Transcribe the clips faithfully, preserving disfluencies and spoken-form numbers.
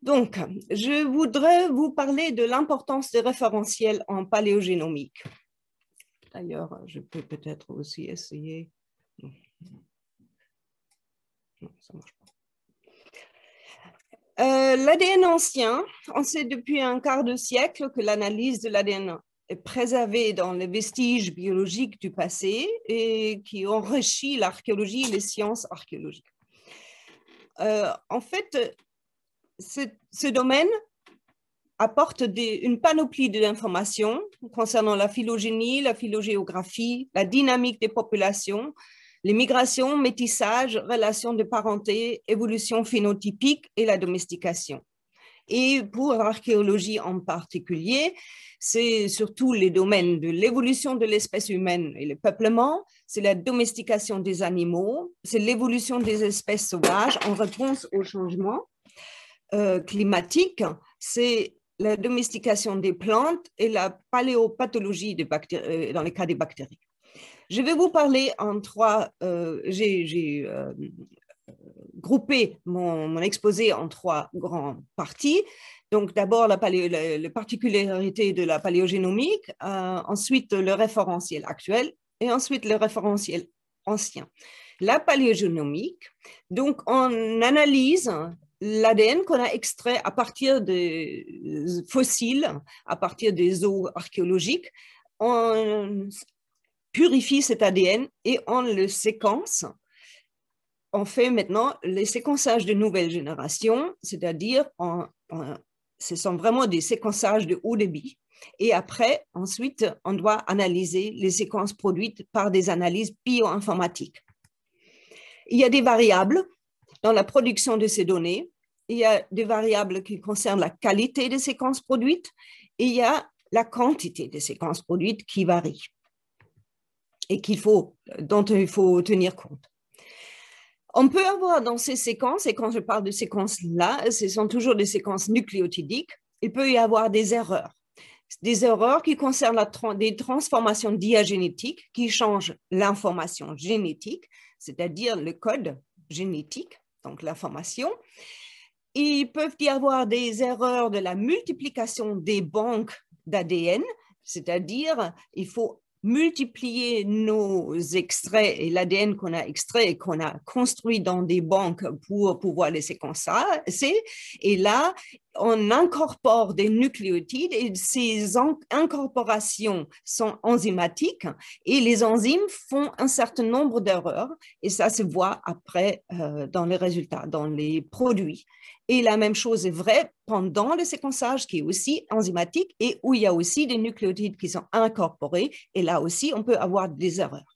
Donc, je voudrais vous parler de l'importance des référentiels en paléogénomique. D'ailleurs, je peux peut-être aussi essayer. Non, ça ne marche pas. Euh, L'A D N ancien, on sait depuis un quart de siècle que l'analyse de l'A D N est préservée dans les vestiges biologiques du passé et qui enrichit l'archéologie et les sciences archéologiques. Euh, en fait, ce, ce domaine apporte des, une panoplie d'informations concernant la phylogénie, la phylogéographie, la dynamique des populations, les migrations, métissages, relations de parenté, évolution phénotypique et la domestication. Et pour l'archéologie en particulier, c'est surtout les domaines de l'évolution de l'espèce humaine et le peuplement, c'est la domestication des animaux, c'est l'évolution des espèces sauvages en réponse aux changements euh, climatiques, c'est la domestication des plantes et la paléopathologie des bactéries, euh, dans le cas des bactéries. Je vais vous parler en trois, euh, j'ai euh, groupé mon, mon exposé en trois grandes parties. Donc d'abord la, la, la particularité de la paléogénomique, euh, ensuite le référentiel actuel et ensuite le référentiel ancien. La paléogénomique, donc on analyse l'A D N qu'on a extrait à partir des fossiles, à partir des os archéologiques. On purifie cet A D N et on le séquence. On fait maintenant les séquençages de nouvelle génération, c'est-à-dire ce sont vraiment des séquençages de haut débit. Et après, ensuite, on doit analyser les séquences produites par des analyses bioinformatiques. Il y a des variables dans la production de ces données. Il y a des variables qui concernent la qualité des séquences produites et il y a la quantité des séquences produites qui varie et qu'il faut, dont il faut tenir compte. On peut avoir dans ces séquences, et quand je parle de séquences-là, ce sont toujours des séquences nucléotidiques, il peut y avoir des erreurs. Des erreurs qui concernent la tra- des transformations diagénétiques qui changent l'information génétique, c'est-à-dire le code génétique, donc l'information. Il peut y avoir des erreurs de la multiplication des banques d'A D N, c'est-à-dire il faut multiplier nos extraits et l'A D N qu'on a extrait et qu'on a construit dans des banques pour pouvoir les séquencer. Et là, on incorpore des nucléotides et ces incorporations sont enzymatiques et les enzymes font un certain nombre d'erreurs et ça se voit après euh, dans les résultats, dans les produits. Et la même chose est vraie pendant le séquençage qui est aussi enzymatique et où il y a aussi des nucléotides qui sont incorporés. Et là aussi, on peut avoir des erreurs.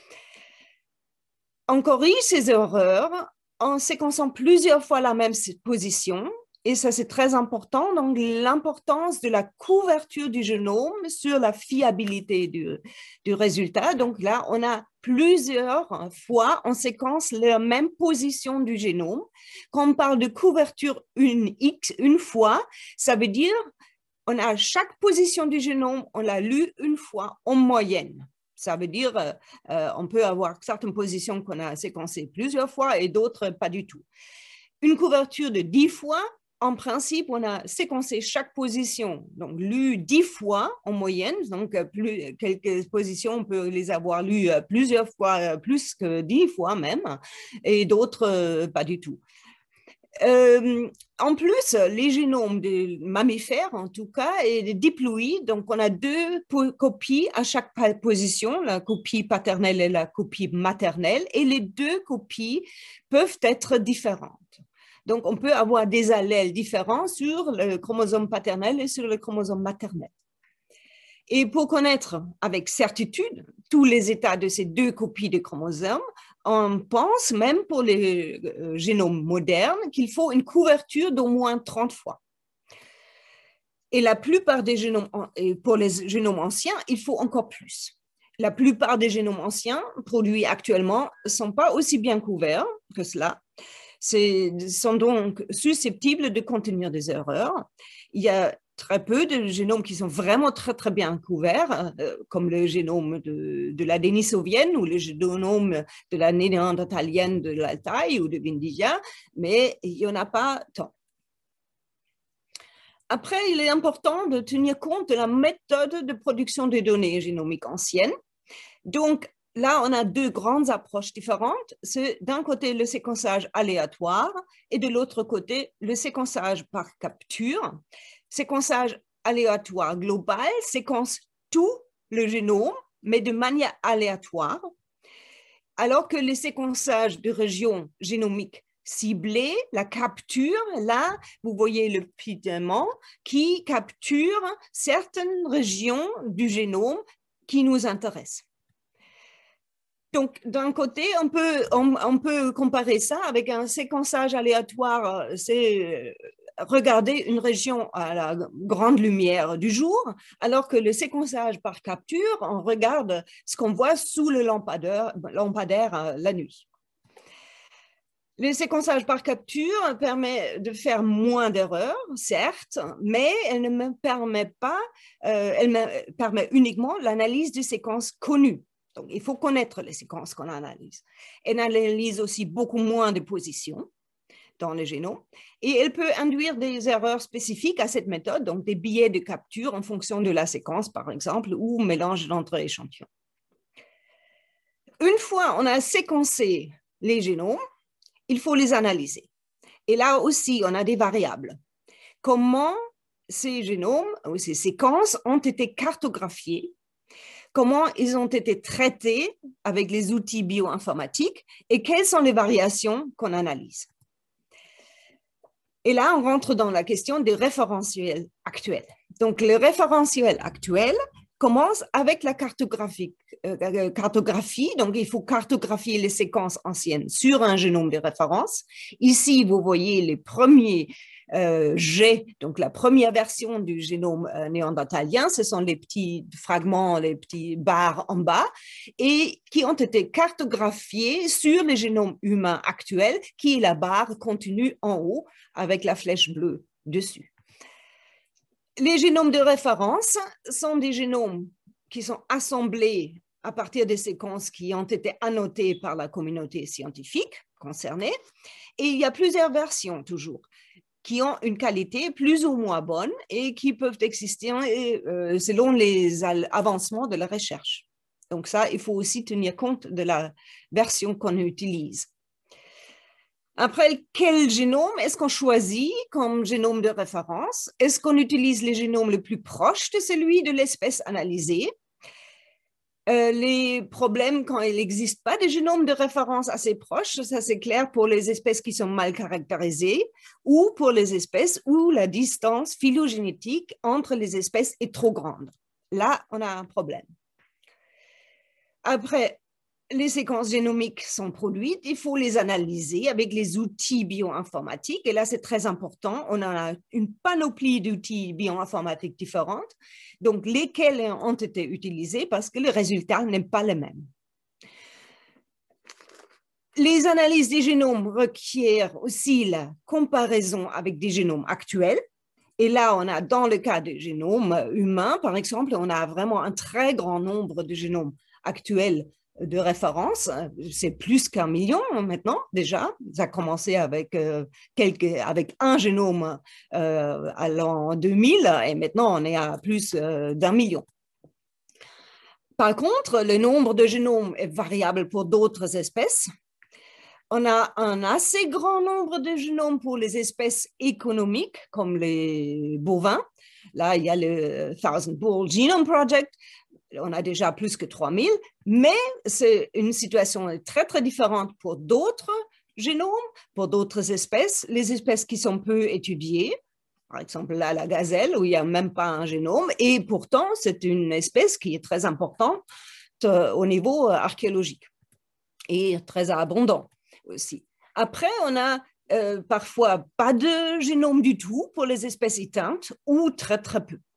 On corrige ces erreurs en séquençant plusieurs fois la même position. Et ça, c'est très important. Donc, l'importance de la couverture du génome sur la fiabilité du, du résultat. Donc, là, on a plusieurs fois, on séquence la même position du génome. Quand on parle de couverture une X, une fois, ça veut dire on a chaque position du génome, on l'a lu une fois en moyenne. Ça veut dire euh, on peut avoir certaines positions qu'on a séquencées plusieurs fois et d'autres pas du tout. Une couverture de dix fois, en principe, on a séquencé chaque position, donc lu dix fois en moyenne, donc plus, quelques positions, on peut les avoir lues plusieurs fois, plus que dix fois même, et d'autres pas du tout. Euh, en plus, les génomes des mammifères, en tout cas, est diploïde, donc on a deux copies à chaque position, la copie paternelle et la copie maternelle, et les deux copies peuvent être différentes. Donc, on peut avoir des allèles différents sur le chromosome paternel et sur le chromosome maternel. Et pour connaître avec certitude tous les états de ces deux copies de chromosomes, on pense même pour les euh, génomes modernes qu'il faut une couverture d'au moins trente fois. Et la plupart des génomes, et pour les génomes anciens, il faut encore plus. La plupart des génomes anciens produits actuellement ne sont pas aussi bien couverts que cela. Sont donc susceptibles de contenir des erreurs. Il y a très peu de génomes qui sont vraiment très, très bien couverts, euh, comme le génome de, de la dénisovienne ou le génome de la néandertalienne de l'Altaï ou de Vindija, mais il n'y en a pas tant. Après, il est important de tenir compte de la méthode de production des données génomiques anciennes. Donc, là, on a deux grandes approches différentes. C'est d'un côté le séquençage aléatoire et de l'autre côté le séquençage par capture. Séquençage aléatoire global séquence tout le génome, mais de manière aléatoire, alors que le séquençage de régions génomiques ciblées, la capture, là, vous voyez le petit aimant qui capture certaines régions du génome qui nous intéressent. Donc, d'un côté, on peut, on, on peut comparer ça avec un séquençage aléatoire, c'est regarder une région à la grande lumière du jour, alors que le séquençage par capture, on regarde ce qu'on voit sous le lampadaire, lampadaire la nuit. Le séquençage par capture permet de faire moins d'erreurs, certes, mais elle ne me permet pas, euh, elle me permet uniquement l'analyse de séquences connues. Donc, il faut connaître les séquences qu'on analyse. Elle analyse aussi beaucoup moins de positions dans le génome et elle peut induire des erreurs spécifiques à cette méthode, donc des biais de capture en fonction de la séquence, par exemple, ou mélange d'entre échantillons. Une fois on a séquencé les génomes, il faut les analyser. Et là aussi, on a des variables. Comment ces génomes ou ces séquences ont été cartographiés, comment ils ont été traités avec les outils bioinformatiques et quelles sont les variations qu'on analyse. Et là, on rentre dans la question des référentiels actuels. Donc, le référentiel actuel commence avec la cartographie. Euh, cartographie. Donc, il faut cartographier les séquences anciennes sur un génome de référence. Ici, vous voyez les premiers euh, jets, donc la première version du génome euh, néandertalien. Ce sont les petits fragments, les petits barres en bas, et qui ont été cartographiés sur le génome humain actuel, qui est la barre continue en haut avec la flèche bleue dessus. Les génomes de référence sont des génomes qui sont assemblés à partir des séquences qui ont été annotées par la communauté scientifique concernée. Et il y a plusieurs versions toujours qui ont une qualité plus ou moins bonne et qui peuvent exister euh, selon les avancements de la recherche. Donc ça, il faut aussi tenir compte de la version qu'on utilise. Après, quel génome est-ce qu'on choisit comme génome de référence? Est-ce qu'on utilise les génomes le plus proche de celui de l'espèce analysée? Euh, les problèmes quand il n'existe pas de génome de référence assez proche, ça c'est clair pour les espèces qui sont mal caractérisées ou pour les espèces où la distance phylogénétique entre les espèces est trop grande. Là, on a un problème. Après, les séquences génomiques sont produites, il faut les analyser avec les outils bioinformatiques. Et là, c'est très important. On a une panoplie d'outils bioinformatiques différents, donc lesquels ont été utilisés parce que le résultat n'est pas le même. Les analyses des génomes requièrent aussi la comparaison avec des génomes actuels. Et là, on a, dans le cas des génomes humains, par exemple, on a vraiment un très grand nombre de génomes actuels de référence, c'est plus qu'un million maintenant déjà. Ça a commencé avec, euh, quelques, avec un génome euh, à l'an deux mille et maintenant on est à plus euh, d'un million. Par contre, le nombre de génomes est variable pour d'autres espèces. On a un assez grand nombre de génomes pour les espèces économiques comme les bovins. Là, il y a le Thousand Bull Genome Project. On a déjà plus que trois mille, mais c'est une situation très, très différente pour d'autres génomes, pour d'autres espèces. Les espèces qui sont peu étudiées, par exemple là, la gazelle, où il n'y a même pas un génome, et pourtant, c'est une espèce qui est très importante euh, au niveau archéologique et très abondant aussi. Après, on a euh, parfois pas de génome du tout pour les espèces éteintes ou très, très peu.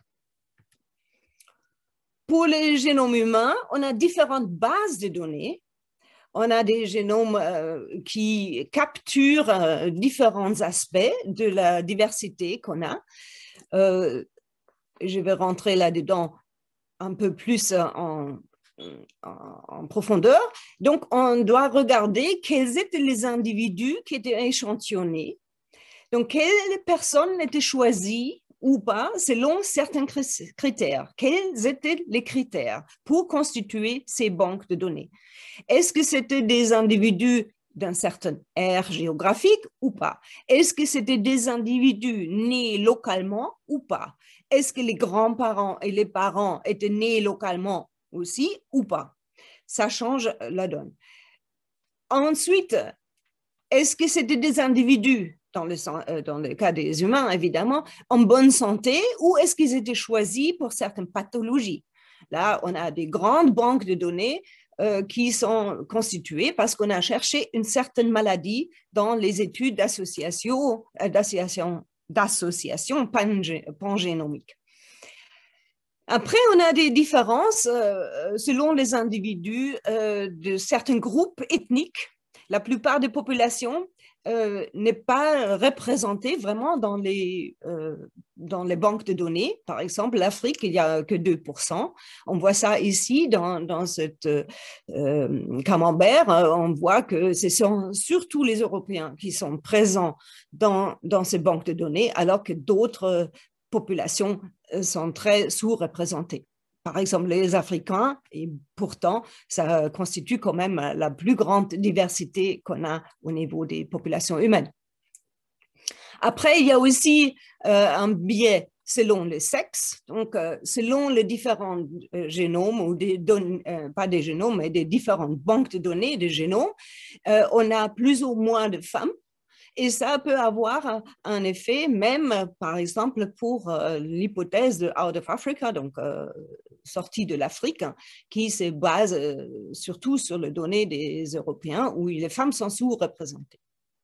Pour les génomes humains, on a différentes bases de données. On a des génomes euh, qui capturent euh, différents aspects de la diversité qu'on a. Euh, je vais rentrer là-dedans un peu plus en, en, en profondeur. Donc, on doit regarder quels étaient les individus qui étaient échantillonnés. Donc, quelles personnes étaient choisies ou pas selon certains critères. Quels étaient les critères pour constituer ces banques de données? Est-ce que c'était des individus d'un certain aire géographique ou pas? Est-ce que c'était des individus nés localement ou pas? Est-ce que les grands-parents et les parents étaient nés localement aussi ou pas? Ça change la donne. Ensuite, est-ce que c'était des individus, dans le, dans le cas des humains évidemment, en bonne santé, ou est-ce qu'ils étaient choisis pour certaines pathologies? Là, on a des grandes banques de données euh, qui sont constituées parce qu'on a cherché une certaine maladie dans les études d'association, d'association, d'association pangénomique. Après, on a des différences euh, selon les individus euh, de certains groupes ethniques. La plupart des populations euh, n'est pas représentée vraiment dans les, euh, dans les banques de données. Par exemple, l'Afrique, il n'y a que deux pour cent. On voit ça ici dans, dans cette euh, camembert. On voit que ce sont surtout les Européens qui sont présents dans, dans ces banques de données, alors que d'autres populations sont très sous-représentées. Par exemple, les Africains, et pourtant, ça constitue quand même la plus grande diversité qu'on a au niveau des populations humaines. Après, il y a aussi euh, un biais selon le sexe, donc euh, selon les différents euh, génomes, ou des données, euh, pas des génomes, mais des différentes banques de données de génomes, euh, on a plus ou moins de femmes. Et ça peut avoir un effet même, par exemple, pour euh, l'hypothèse de Out of Africa, donc euh, sortie de l'Afrique, hein, qui se base euh, surtout sur les données des Européens, où les femmes sont sous-représentées.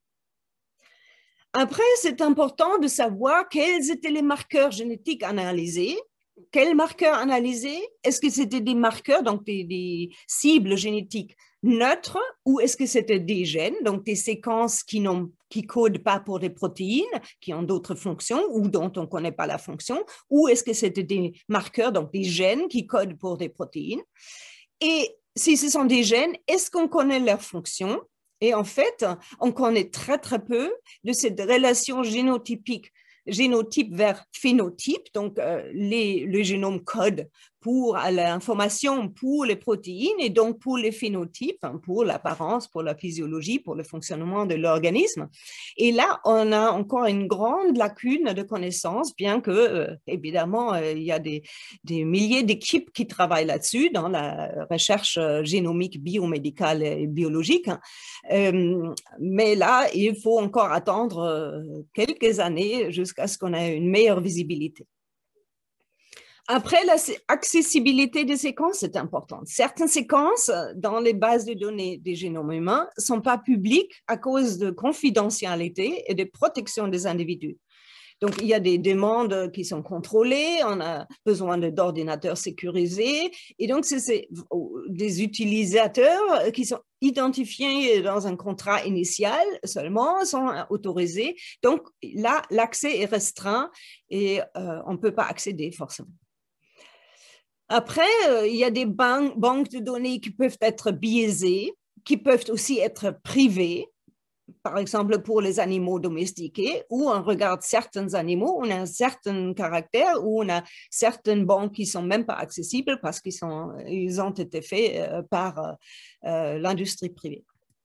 Après, c'est important de savoir quels étaient les marqueurs génétiques analysés. Quels marqueurs analysés? Est-ce que c'était des marqueurs, donc des, des cibles génétiques neutres, ou est-ce que c'était des gènes, donc des séquences qui n'ont qui codent pas pour des protéines, qui ont d'autres fonctions ou dont on ne connaît pas la fonction, ou est-ce que c'était des marqueurs, donc des gènes qui codent pour des protéines? Et si ce sont des gènes, est-ce qu'on connaît leur fonction? Et en fait, on connaît très, très peu de cette relation génotypique, génotype vers phénotype, donc euh, les, le génome code pour l'information pour les protéines et donc pour les phénotypes, hein, pour l'apparence, pour la physiologie, pour le fonctionnement de l'organisme. Et là, on a encore une grande lacune de connaissances, bien que, euh, évidemment, euh, il y a des, des milliers d'équipes qui travaillent là-dessus, dans la recherche génomique, biomédicale et biologique. Hein. Euh, mais là, il faut encore attendre euh, quelques années jusqu'à ce qu'on ait une meilleure visibilité. Après, l'accessibilité des séquences est importante. Certaines séquences dans les bases de données des génomes humains ne sont pas publiques à cause de confidentialité et de protection des individus. Donc, il y a des demandes qui sont contrôlées, on a besoin d'ordinateurs sécurisés, et donc, c'est des utilisateurs qui sont identifiés dans un contrat initial seulement, sont autorisés. Donc, là, l'accès est restreint et euh, on ne peut pas accéder forcément. Après, euh, il y a des ban- banques de données qui peuvent être biaisées, qui peuvent aussi être privées. Par exemple, pour les animaux domestiqués, où on regarde certains animaux, on a un certain caractère, où on a certaines banques qui ne sont même pas accessibles parce qu'ils sont, ils ont été faits par euh, l'industrie privée.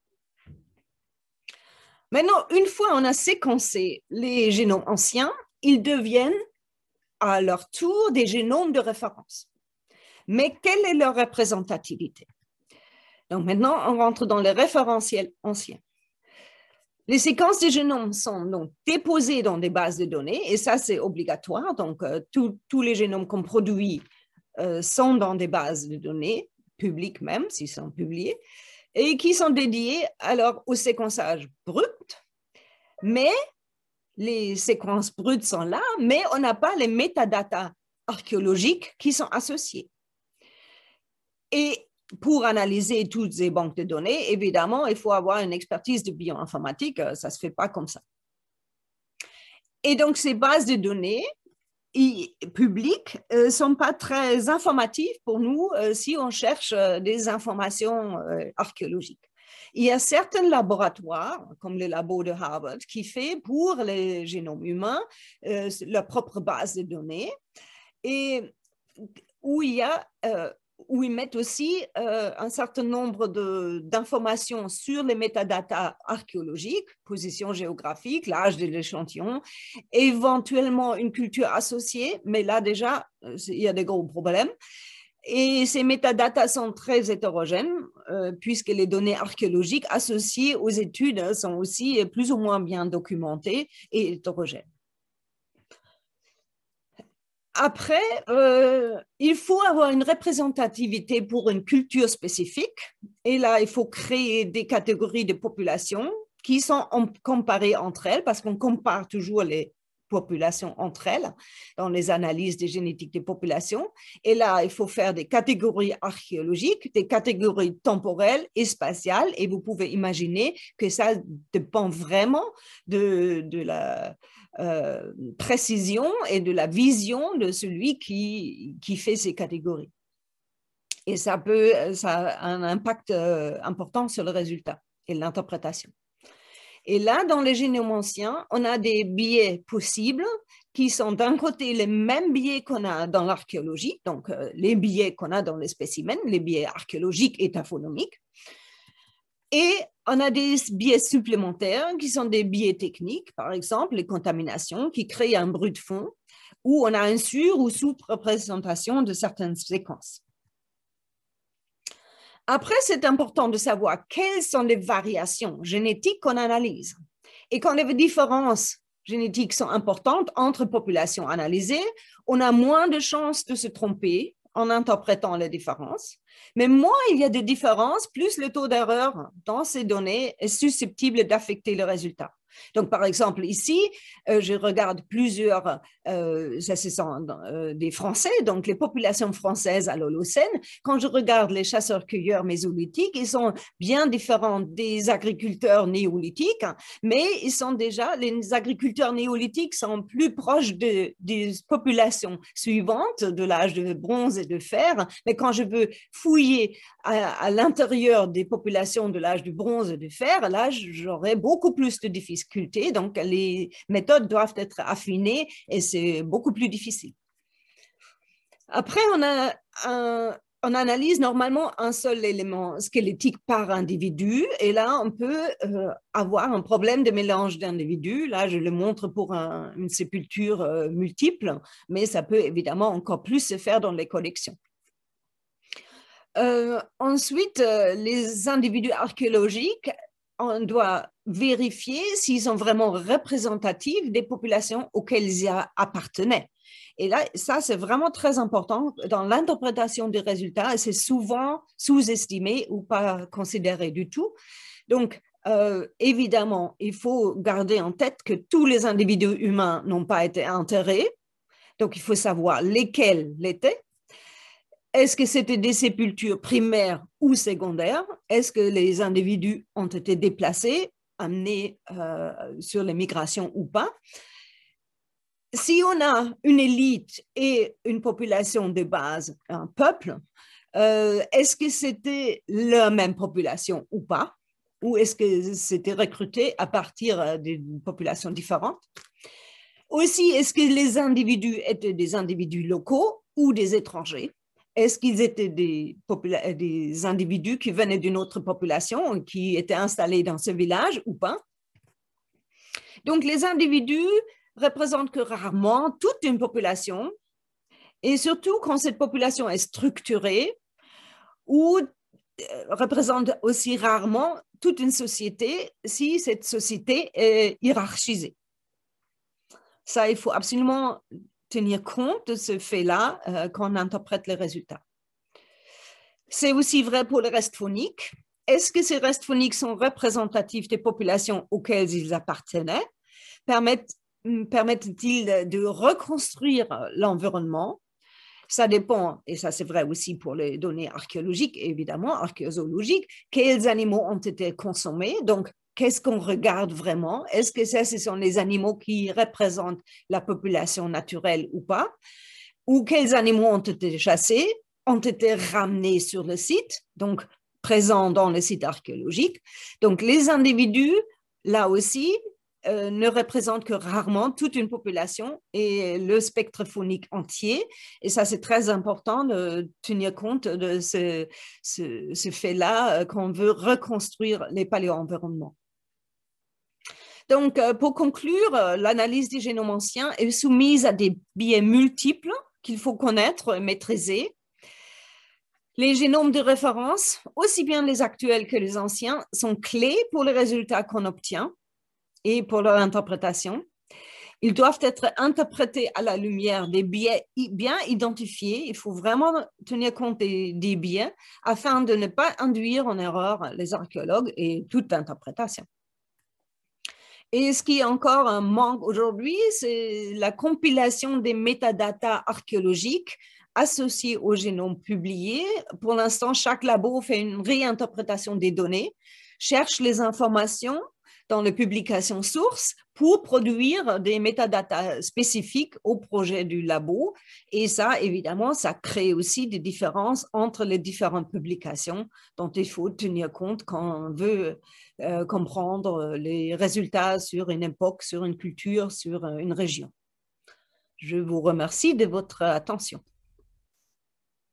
Maintenant, une fois on a séquencé les génomes anciens, ils deviennent à leur tour des génomes de référence. Mais quelle est leur représentativité? Donc maintenant, on rentre dans les référentiels anciens. Les séquences des génomes sont donc déposées dans des bases de données, et ça, c'est obligatoire. Donc, euh, tous les génomes qu'on produit euh, sont dans des bases de données, publiques même, s'ils sont publiés, et qui sont dédiées alors au séquençage brut. Mais les séquences brutes sont là, mais on n'a pas les métadatas archéologiques qui sont associés. Et pour analyser toutes ces banques de données, évidemment, il faut avoir une expertise de bioinformatique, ça ne se fait pas comme ça. Et donc, ces bases de données publiques ne euh, sont pas très informatives pour nous euh, si on cherche euh, des informations euh, archéologiques. Il y a certains laboratoires, comme le labo de Harvard, qui fait pour les génomes humains euh, leur propre base de données et où il y a euh, où ils mettent aussi euh, un certain nombre d'informations sur les métadatas archéologiques, position géographique, l'âge de l'échantillon, éventuellement une culture associée, mais là déjà, il y a des gros problèmes. Et ces métadatas sont très hétérogènes, euh, puisque les données archéologiques associées aux études sont aussi plus ou moins bien documentées et hétérogènes. Après, euh, il faut avoir une représentativité pour une culture spécifique. Et là, il faut créer des catégories de populations qui sont comparées entre elles, parce qu'on compare toujours les populations entre elles dans les analyses des génétiques des populations. Et là, il faut faire des catégories archéologiques, des catégories temporelles et spatiales. Et vous pouvez imaginer que ça dépend vraiment de, de la... Euh, précision et de la vision de celui qui, qui fait ces catégories. Et ça, peut, ça a un impact euh, important sur le résultat et l'interprétation. Et là, dans les génomes anciens, on a des biais possibles qui sont d'un côté les mêmes biais qu'on a dans l'archéologie, donc euh, les biais qu'on a dans les spécimens, les biais archéologiques et taphonomiques. Et on a des biais supplémentaires qui sont des biais techniques, par exemple les contaminations qui créent un bruit de fond, où on a une sur- ou sous-représentation de certaines séquences. Après, c'est important de savoir quelles sont les variations génétiques qu'on analyse. Et quand les différences génétiques sont importantes entre populations analysées, on a moins de chances de se tromper en interprétant les différences. Mais moins il y a de différences, plus le taux d'erreur dans ces données est susceptible d'affecter le résultat. Donc, par exemple, ici, euh, je regarde plusieurs, euh, ça ce sont euh, des Français, donc les populations françaises à l'Holocène. Quand je regarde les chasseurs-cueilleurs mésolithiques, ils sont bien différents des agriculteurs néolithiques, hein, mais ils sont déjà, les agriculteurs néolithiques sont plus proches de, des populations suivantes, de l'âge de bronze et de fer. Mais quand je veux fouiller à, à l'intérieur des populations de l'âge du bronze et du fer, là, j'aurai beaucoup plus de difficultés. Donc, les méthodes doivent être affinées et c'est beaucoup plus difficile. Après, on, a un, on analyse normalement un seul élément squelettique par individu et là, on peut euh, avoir un problème de mélange d'individus. Là, je le montre pour un, une sépulture euh, multiple, mais ça peut évidemment encore plus se faire dans les collections. Euh, ensuite, euh, les individus archéologiques, on doit vérifier s'ils sont vraiment représentatifs des populations auxquelles ils appartenaient. Et là, ça, c'est vraiment très important dans l'interprétation des résultats et c'est souvent sous-estimé ou pas considéré du tout. Donc, euh, évidemment, il faut garder en tête que tous les individus humains n'ont pas été enterrés. Donc, il faut savoir lesquels l'étaient. Est-ce que c'était des sépultures primaires ou secondaires? Est-ce que les individus ont été déplacés, amenés euh, sur les migrations ou pas? Si on a une élite et une population de base, un peuple, euh, est-ce que c'était la même population ou pas? Ou est-ce que c'était recruté à partir d'une population différente? Aussi, est-ce que les individus étaient des individus locaux ou des étrangers? Est-ce qu'ils étaient des, des individus qui venaient d'une autre population, qui étaient installés dans ce village ou pas? Donc, les individus représentent que rarement toute une population, et surtout quand cette population est structurée, ou représente aussi rarement toute une société si cette société est hiérarchisée. Ça, il faut absolument tenir compte de ce fait-là euh, quand on interprète les résultats. C'est aussi vrai pour les restes phoniques. Est-ce que ces restes phoniques sont représentatifs des populations auxquelles ils appartenaient? Permettent, permettent-ils de reconstruire l'environnement? Ça dépend, et ça c'est vrai aussi pour les données archéologiques, évidemment, archéozoologiques, quels animaux ont été consommés, donc qu'est-ce qu'on regarde vraiment? Est-ce que ça, ce sont les animaux qui représentent la population naturelle ou pas? Ou quels animaux ont été chassés, ont été ramenés sur le site? Donc, présents dans le site archéologique. Donc, les individus, là aussi, euh, ne représentent que rarement toute une population et le spectre phonique entier. Et ça, c'est très important de tenir compte de ce, ce, ce fait-là euh, quand on veut reconstruire les paléo-environnements. Donc, euh, pour conclure, euh, l'analyse des génomes anciens est soumise à des biais multiples qu'il faut connaître et maîtriser. Les génomes de référence, aussi bien les actuels que les anciens, sont clés pour les résultats qu'on obtient et pour leur interprétation. Ils doivent être interprétés à la lumière des biais bien identifiés. Il faut vraiment tenir compte des, des biais afin de ne pas induire en erreur les archéologues et toute interprétation. Et ce qui est encore un manque aujourd'hui, c'est la compilation des métadatas archéologiques associés au génome publié. Pour l'instant, chaque labo fait une réinterprétation des données, cherche les informations dans les publications sources pour produire des métadatas spécifiques au projet du labo. Et ça, évidemment, ça crée aussi des différences entre les différentes publications dont il faut tenir compte quand on veut euh, comprendre les résultats sur une époque, sur une culture, sur une région. Je vous remercie de votre attention.